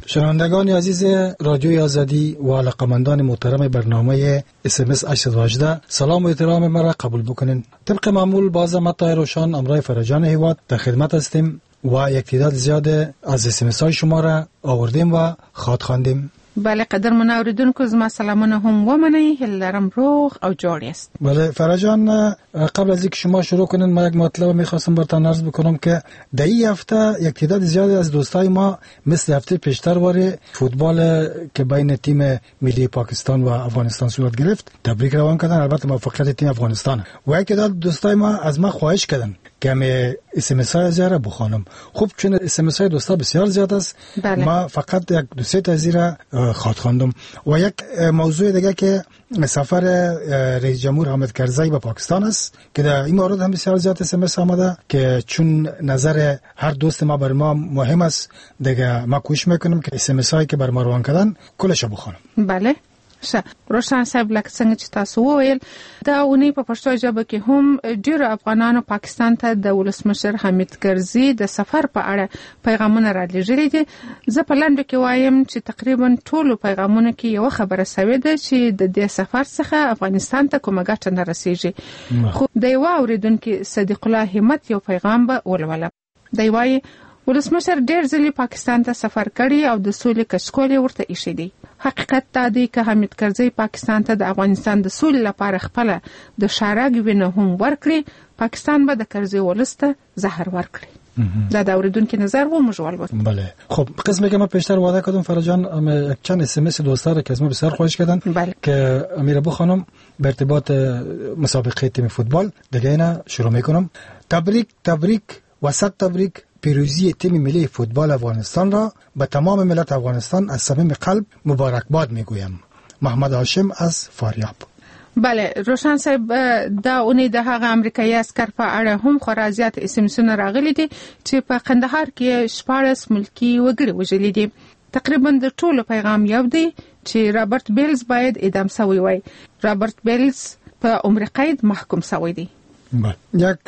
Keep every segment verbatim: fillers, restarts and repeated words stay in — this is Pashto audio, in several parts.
شنوندگان عزیز رادیوی آزادی و علاقمندان محترم برنامه اس ام اس هشتصد و هجده، سلام و احترام مرا قبول بکنین. طبق معمول باز ما طاهر روشن امرای فرجان هیواد در خدمت هستیم و یک تعداد زیاد از اس ام اس های شما را آوردیم و خواد خواندیم. بله قدر من اوریدونکو زما سلامونه هم ومنئ، هیله لرم روغ او جوړ یاست. بله فرجان، قبل از اینکه شما شروع کنین ما یک مطلب میخواستم براتون عرض بکنم که در این هفته یک تعداد زیاد از دوستای ما مثل هفته پیشتر واره فوتبال که بین تیم ملی پاکستان و افغانستان صورت گرفت تبریک روان کردن، البته موفقیت تیم افغانستان. و یک تعداد دوستای ما از ما خواهش کردن که می اس ام اس های زیاد بخوانم. خوب چون اس ام اس های دوستا بسیار زیاد است، بله. ما فقط یک دو سه تا زیرا خواد خواندم. و یک موضوع دیگه که سفر رئیس جمهور حامد کرزی به پاکستان است که در این مورد هم بسیار زیاد اس ام اس آمده که چون نظر هر دوست ما بر ما مهم است دیگه ما کوشش میکنم که اس ام اس هایی که بر ما روان کردن کلش بخونم. بله ښه روشن صاحب، لکه څنګه چې تاسو وویل دا اونۍ په پښتو ژبه کې هم ډیرو افغانانو پاکستان ته د ولسمشر حامد کرزي د سفر په اړه پیغامونه رالیږلي دي. زه په لنډو کې وایم چې تقریبا ټولو پیغامونو کې یو خبره سوې ده چې د دې سفر څخه افغانستان ته کومه ګټه نه رسیږي. خو د یو اوریدونکو صدیق الله همت یو پیغام به ولوله. دی وايي ولسمشر ډیر ځلې پاکستان ته سفر کړی او د سولې کچکول ورته ایښی دی. حقیقت دا دی که حامد کرزي پاکستان ته د افغانستان د سولې لپاره خپل د شارګ وینه هم ورکړي، پاکستان به د کرزي ولسته زهر ورکړي. دا د اوریدونکو نظر و مجوال بود. بله خب قسمی که ما پیشتر وعده کردم فرجان یک چند اس ام اس دوستا را که از ما بسیار خواهش کردن بله. که امیر ابو خانم به ارتباط مسابقه تیم فوتبال دیگه اینا شروع میکنم. تبریک تبریک و صد تبریک پیروزی تیم ملی فوتبال افغانستان را به تمام ملت افغانستان از صمیم قلب مبارکباد میگویم. محمد هاشم از فاریاب. بله روشن صاحب، دا اونې د هغه امریکایي عسکر په اړه هم خورا زیات اس ام اسونه راغلي دي چې په قندهار کې شپاړس ملکی وګړي وژلي دي. تقریبا د ټولو پیغام یو دی چې رابرت بیلز باید اعدام شوی وای. رابرت بیلز په عمر قید محکوم شوی دی. بله. یک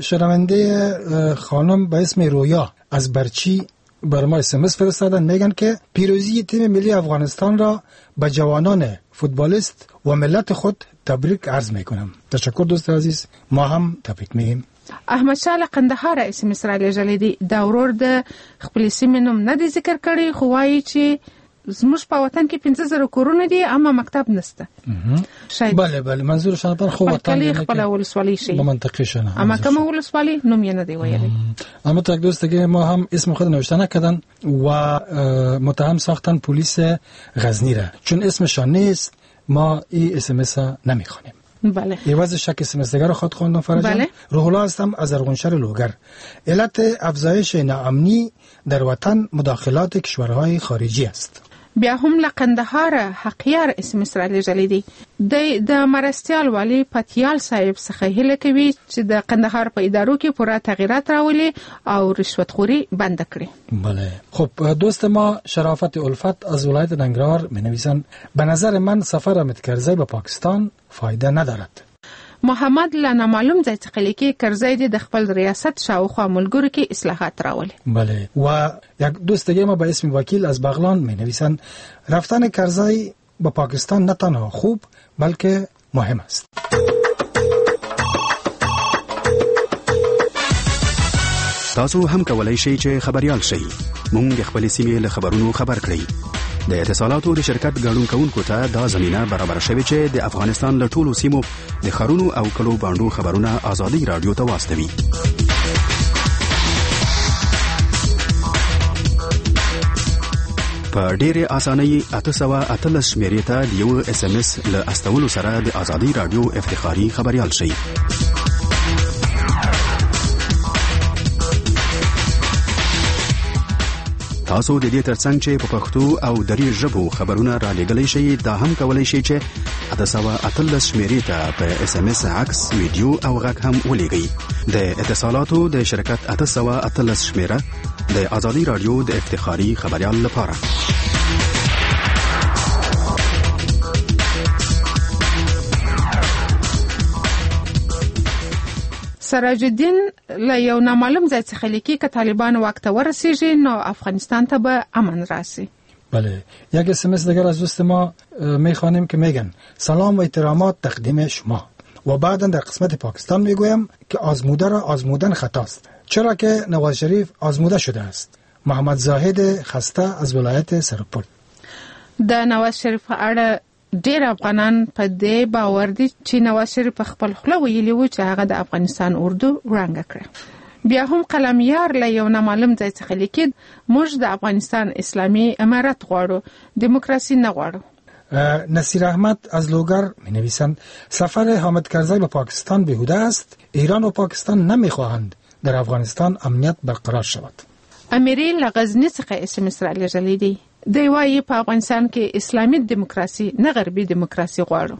شنونده خانم به اسم رویا از برچی بر ما اس ام اس فرستادن، میگن که پیروزی تیم ملی افغانستان را به جوانان فوتبالیست و ملت خود تبریک عرض میکنم. تشکر دوست عزیز، ما هم تبریک میگیم. احمد شاه قندهار اس ام اس را لېږلی دی. دا ورور د خپل سیمې نوم نه دی ذکر کړی، خو وایي چې زموږ په وطن کې پنځه زره کورونه دي اما مکتب نشته. شاید بله بله منظور شما پر خو وطن دی خپل ولسوالی شي به منطقه شنه اما کوم ولسوالی نوم یې نه دی ویلی. اما تک دوست دیگه ما هم اسم خود نوشته نکردن و متهم ساختن پلیس غزنی را، چون اسمشان نیست ما این اس ام اس نمیخوانیم. بله. ایواز شک اس ام اس دیگر رو خود خواندم فرجان. بله. روح الله هستم از ارغنشهر لوگر. علت افزایش ناامنی در وطن مداخلات کشورهای خارجی است. بیا هم لقندهار حقیار اسم اس را لېږلی دی. د مرستیال والی پتیال صاحب څخه هیله کوي چې د قندهار په ادارو کې پوره تغییرات راولي او رشوتخوری بند کړي. بله. خب دوست ما شرافت الفت از ولایت ننگرهار می‌نویسند به نظر من سفر حامد کرزی به پاکستان فایده ندارد. محمد له نامعلوم ځای څخه لیکي کرزی د خپل ریاست شاوخوا ملګرو کې اصلاحات راولي. بله. و یک دوست دیگه ما به اسم وکیل از بغلان می نویسند رفتن کرزی به پاکستان نه تنها خوب بلکه مهم است. تاسو هم کولای شئ چې خبريال شئ. موږ خپل سیمې له خبرونو خبر کړئ. د اتصالاتو د شرکت ګډون کوونکو ته دا زمينه برابر شوه چې د افغانستان له ټولو سیمو د خارونو او کلو باندو خبرونه آزادي رادیو ته واستوي. په ډېرې اسانۍ اته سوه اتلس شمیرې ته د یو اس ام اس له استولو سره د آزادي رادیو افتخاري خبريال شئ. تاسو د دې ترڅنګ چې په پښتو او دري ژبو خبرونه را لېږلی شئ، دا هم کولای شئ چې اته سوه اتلس شمیرې ته په اس ام اس عکس، ویډیو او غږ هم ولېږئ. د اتصالاتو د شرکت اته سوه اتلس شمیره د آزادي رادیو د افتخاري خبريال لپاره. سراج الدین له یو نامعلوم ځای څخه لیکي که طالبان واک ته ورسیږي نو افغانستان ته به امن راسي. بله. یک اسمس دیگر از دوست ما میخوانیم که میگن سلام و احترامات تقدیم شما و بعدا در قسمت پاکستان میگویم که آزموده را آزمودن خطاست، چرا که نواز شریف آزموده شده است. محمد زاهد خسته از ولایت سرپل. د نواز شریف اړه ډېر افغانان په دې باور دي چې نواز شریف په خپل خوله ویلي و چې هغه د افغانستان اردو وړاندې کړه. بیا هم قلمیار له یو نامعلوم ځای څخه لیکي موږ د افغانستان اسلامي امارت غواړو، دموکراسي نه غواړو. نصیر احمد از لوگر می نویسند سفر حامد کرزی به پاکستان بیهوده است. ایران و پاکستان نمیخواهند در افغانستان امنیت برقرار شود. امیری له غزنی څخه اسمس را لېږلی دی. دی وايي په افغانستان کې اسلامي دموکراسي نه غربي دموکراسي غواړو.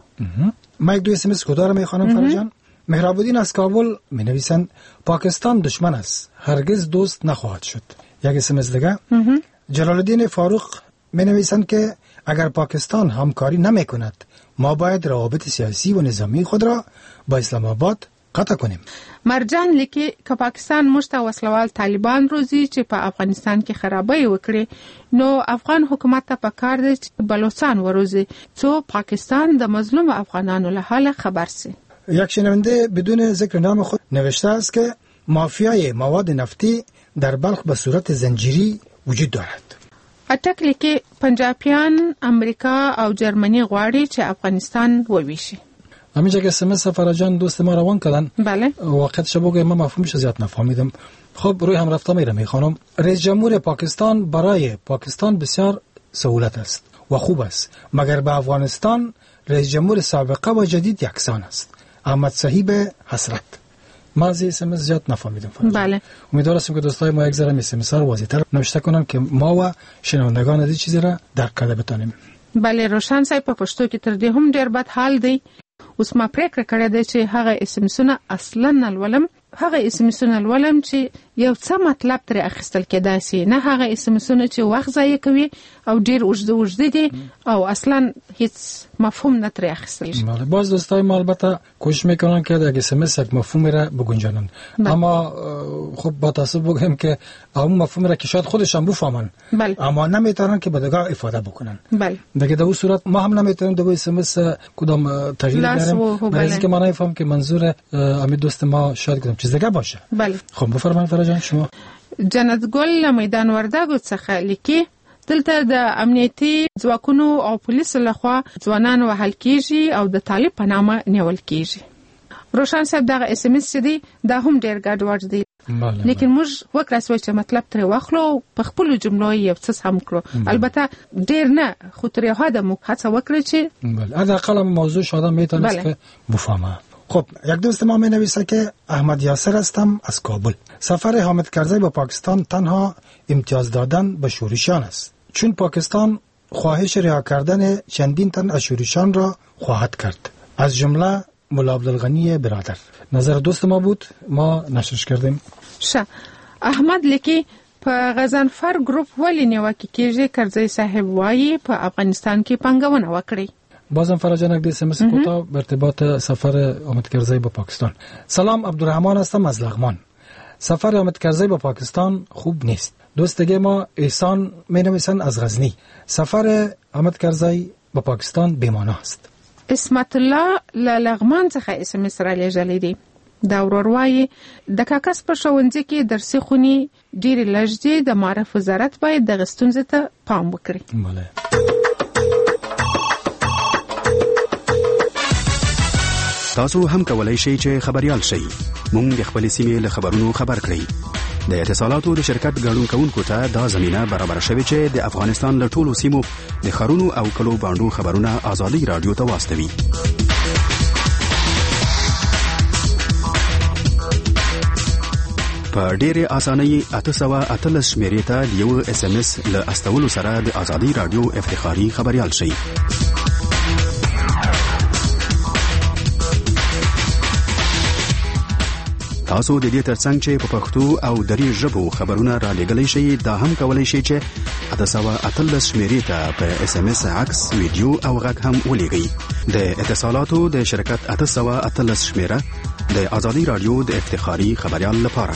ما یک دو اسمس کدار میخوانم فرجان. مهراب الدین از کابل می نویسند پاکستان دشمن است، هرگز دوست نخواهد شد. یک اسمس دیگه جلال الدین فاروق می نویسند که اگر پاکستان همکاری نمی کند ما باید روابط سیاسی و نظامی خود را با اسلام آباد قطع کنیم. مرجان لیکي که پاکستان موږ ته وسلوال طالبان روزي چې په افغانستان کې خرابۍ وکړي نو افغان حکومت ته پکار دی چې بلوچستان وروزي څو پاکستان د مظلوم افغانانو له حال خبر سي. یک شنونده بدون ذکر نام خود نوشته است که مافیای مواد نفتی در بلخ به صورت زنجیری وجود دارد. اټک لیکي پنجابیان امریکا او جرمنی غواړي چې افغانستان وویشي. همینجا که اسمس فرجان دوست ما روان کردن. بله. وقت شبو که من مفهومش زیاد نفهمیدم. خب روی هم رفته میرم میخوانم. رئیس جمهور پاکستان برای پاکستان بسیار سهولت است و خوب است، مگر به افغانستان رئیس جمهور سابقه و جدید یکسان است. احمد صاحب حسرت. ما از اسمس زیاد نفهمیدم فرجان. بله. امیدوارم که دوستای ما یک ذره اسمس رو واضح‌تر نوشته کنن که ما و شنوندگان از این چیزی را درک کرده بتونیم. بله روشن صاحب په پښتو کې تر دې هم ډیر بد حال دی. اوس ما پریکړه کړې ده چې هغه اسمسونه اصلا نه لولم، هغه اسمسونه لولم چې یو څه مطلب ترې اخیستل کېدای شي، نه هغه اسمسونه چې وخت ضایع کوي او ډیر اوږده اوږده دي او اصلا هیڅ مفهوم نه ترې اخیستل شي. بله باز دوستای ما البته کوشش میکنن که اگه اسمس یک مفهومی را بگنجانند، اما خب با تاسف بگم که اون مفهومی را که شاید خودشان بفهمن اما نمیتونن که بدگاه افاده بکنن. بله دیگه در اون صورت ما هم نمیتونیم در اسمس کدام تغییر بیاریم برای اینکه ما نمیفهم که منظور امید دوست ما شاید کدام چیز دیگه باشه. بله خب بفرمایید فرجان شما. جنت ګل میدان وردګو څخه لیکي دلته د امنیتي ځواکونو او پولیسو لخوا ځوانان وهل کیږي او د طالب په نامه نیول کیږي. روشن صاحب دغه اس ام اس دی دا هم ډیر ګډوډ دی، لیکن موږ وکړای چې مطلب ترې واخلو په خپل جملو یو څه هم کړو. البته ډیر نه خو ترې هدا مو هڅه وکړي چې بله هدا قلم موضوع شاده میتونه که بفهمه. خب یک دوست ما می نویسه که احمد یاسر هستم از کابل. سفر حامد کرزی به پاکستان تنها امتیاز دادن به شورشیان است، چون پاکستان خواهش رها کردن چندین تن از شورشیان را خواهد کرد، از جمله مولا عبدالغنی برادر. نظر دوست ما بود، ما نشرش کردیم. شه احمد لیکي په غزنفر ګروپ ولې نیوکه کیږي کرزی صاحب وایي په افغانستان کې پنګونه وکړي. بازم فرجان یک دیس امس کوتاه به ارتباط سفر حامد کرزی به پاکستان. سلام عبدالرحمن هستم از لغمان. سفر حامد کرزی به پاکستان خوب نیست. دوست دیگه ما احسان می نویسن از غزنی. سفر حامد کرزی به پاکستان بی‌معنی است. اسمت الله له لغمان څخه اس ام اس را لېږلی دی. دا ورور وایي د کاکس په ښوونځي کې درسي خونې ډېرې لږ دي، د معارف وزارت باید دغه ستونزې ته پام وکړي. بله. تاسو هم کولای شئ چې خبريال شئ. موږ د خپل سیمې له خبرونو خبر کړئ. د اتصالاتو د شرکت ګډون کوونکو ته دا زمينه برابر شوه چې د افغانستان له ټولو سیمو د خارونو او کلو باندو خبرونه آزادي رادیو ته واستوي. په ډېرې اسانۍ اته سوه اتلس شمیرې ته یو اس ام اس له استولو سره د آزادي رادیو افتخاري خبريال شئ. تاسو د دې ترڅنګ چې په پښتو او دري ژبو خبرونه را لېږلی شئ، دا هم کولای شئ چې اته سوه اتلس شمیرې ته په اس ام اس عکس ویډیو او غږ هم ولېږئ. د اتصالاتو د شرکت اته سوه اتلس شمیره د آزادي رادیو د افتخاري خبريال لپاره.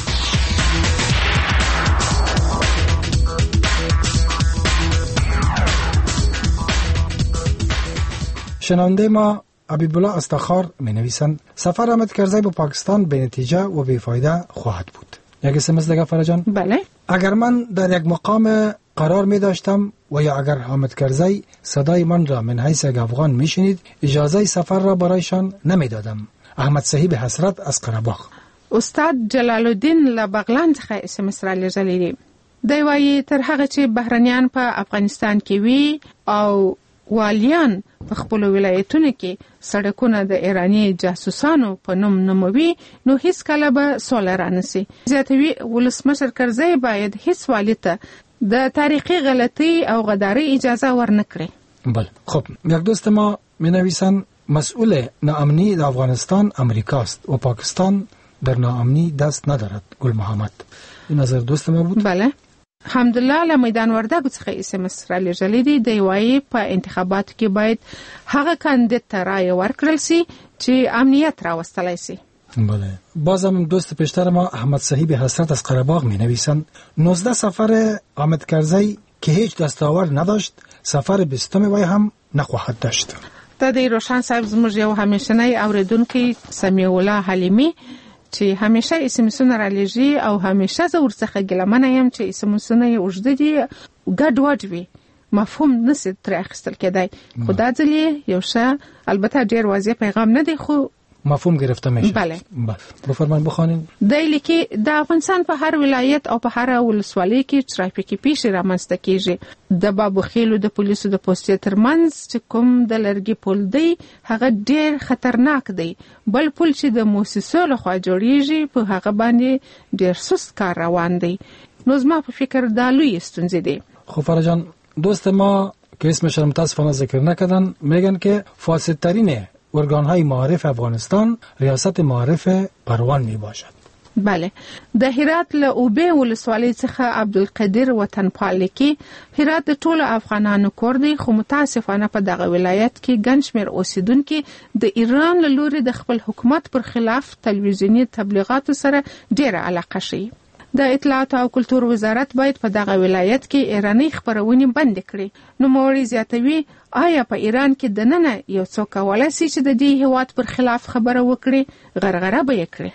شنونده ما حبیب الله استخار می نویسند سفر حامد کرزی به پاکستان به نتیجه و بیفایده خواهد بود. یک اسمس دیگه فرجان. بله. اگر من در یک مقام قرار می داشتم و یا اگر حامد کرزی صدای من را من حیث یک افغان می شنید، اجازه سفر را برایشان نمی دادم. احمد صحیب حسرت از قره‌باغ. استاد جلال الدین له بغلان څخه اسمس را لېږلی دی. دی وایي تر هغه چې بهرنیان په افغانستان کې وي او والیان په خپلو ولایتونو کې سړکونه د ایراني جاسوسانو په نوم نوموي، نو هیڅ کله به سوله رانسي. زیاتوي ولسمشر کرزی باید هیڅ والی ته د تاریخي غلطی او غداری اجازه ورنکړي. بله. خب یک دوست ما می نویسند مسئول ناامنی در افغانستان امریکاست و پاکستان در ناامنی دست ندارد. گل محمد. این نظر دوست ما بود؟ بله. حمدالله له میدان وردګو څخه اسمس را لېږلی دی. دی وایي په انتخاباتو کې باید هغه کاندید ته رایه ورکړل سي چې امنیت راوستلی سي. بله. بازم دوست پیشتر ما احمد صحیب حسرت از قره‌باغ می نویسند نوزده سفر حامد کرزی که هیچ دستاورد نداشت سفر بیستم وی هم نخواهد داشت. دا د روشن صاحب زموږ یو همیشنی اوریدونکی سمیع الله حلیمی چې همیشه اسمسونه را لېږي او همیشه زه ورڅخه ګیلمنه یم چې اسمسونه یې اوږده دي، ګډوډ وي، مفهوم نسي ترې اخیستل کېدی. خو دا ځل یې یو ښه البته ډېر واضح پیغام نه دی خو مفهوم گرفته میشه. بله. بله. بفرمایئ بخوانید. دی لیکي د افغانستان په هر ولایت او په هر ولسوالۍ کې ترافیکي پیښې رامنځته کیږي. د بابوخیلو د پولیسو د پوستې ترمنځ چې کوم د لرګي پل دی هغه ډېر خطرناک دی. بل پل چې د موسسو لخوا جوړیږي په هغه باندې ډېر سست کار روان دی. نو زما په فکر دا لوی ستونزې دی. خب فرجان دوست ما که اسمش را متاسفانه ذکر نکردن میگن که فاسدترین ارگان‌های معارف افغانستان ریاست معارف پروان می باشد. بله. د هرات له اوبې ولسوالۍ څخه عبدالقدیر وطنپال لیکي هرات د ټولو افغانانو کور دی، خو متاسفانه په دغه ولایت کې ګڼ شمېر اوسیدونکي د ایران له لوري د خپل حکومت پر خلاف تلویزیوني تبلیغاتو سره ډېره علاقه ښیي. د اطلاعات او کلتور وزارت باید په دغه ولایت کې ایرانی خبرونه بند کړي. نو موري زیاتوي آیا په ایران کې د نن یو څوک کولای شي چې د دې هیواد پر خلاف خبره وکړي؟ غرغره به کړي.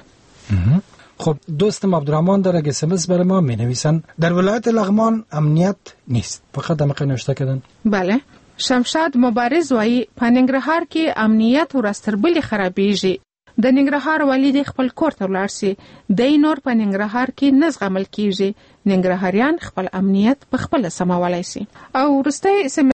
خب دوستم عبدالرحمن در اسمس برای ما می نویسن در ولایت لغمان امنیت نیست. فقط دمقه نوشته کردن. بله. شمشاد مبارز وایي په ننګرهار کې امنیت ورستربلې خرابېږي. د ننګرهار والی د خپل کور ته ولاړ سي، د نور په ننګرهار کې نه زغمل کیږي. ننګرهاریان خپل امنیت په خپل سمولای سي. او وروسته